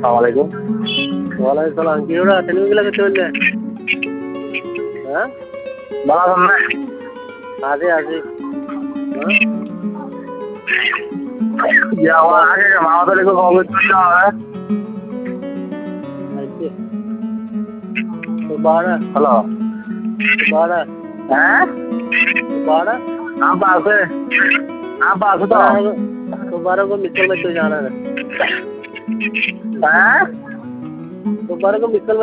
সালামালাইকুম। ওয়ালাইকুম সালাম। কি ওরা টেলিভিশন চলছে? হ্যাঁ, ভালো আছেন না? আছি আছি। হ্যাঁ, আমার আগে মামাদের একটু খবর ছিল আছি। তো বাড়া হ্যালো বাড়া হ্যাঁ बारह आप আছে आप আছে তো तो 12 को मिसल में तो जाना है। হ্যাঁ तो 12 को मिसल